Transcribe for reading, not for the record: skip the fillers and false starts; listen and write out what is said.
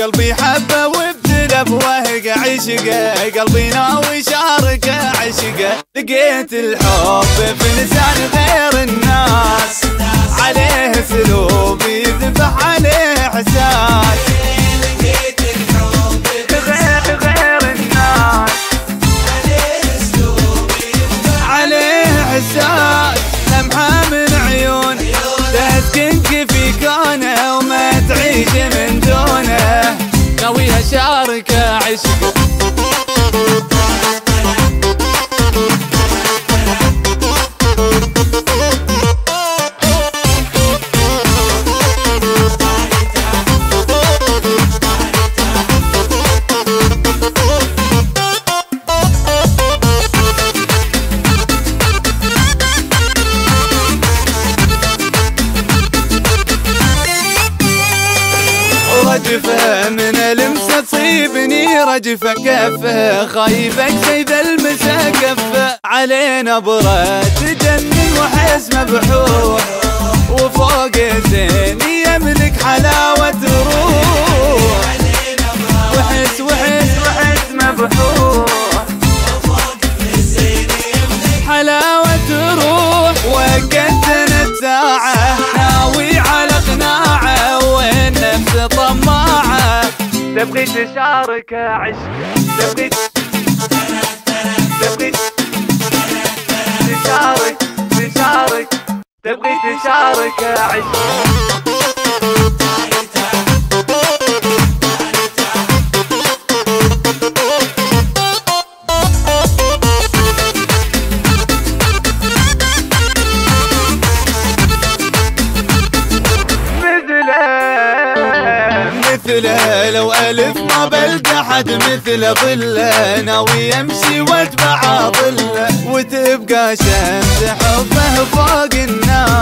قلبي حبه وابتلى بوهق عشقه، قلبي ناوي شاركه عشقه. لقيت الحب في لسان غير الناس، عليه اسلوب يذبح عليه احساس. لقيت الحب في غير الناس، عليه اسلوب يذبح عليه احساس. لمحه من عيون تسكنك في كونه وما تعيش من دونه، ناوي اشارك عشقه. رجفه من لمسه تصيبني رجفه، كفه خايفك زي ذا المسا كفه. عليه نبره تجنن وحس مبحوح، وفوق زين يملك حلاوه روح. وحس وحس وحس مبحوح، وفوق زين يملك حلاوه روح. وقتنا الساعه ناوي على قناعه، والنفس طماعه تبغي تشارك عشق. تبغي تشارك تبغي تشارك عشق. مثله لو ألف ما بلقى حد مثله، ظله ناوي يمشي واتبع ظله، وتبقى شمس حبه فوق الناس.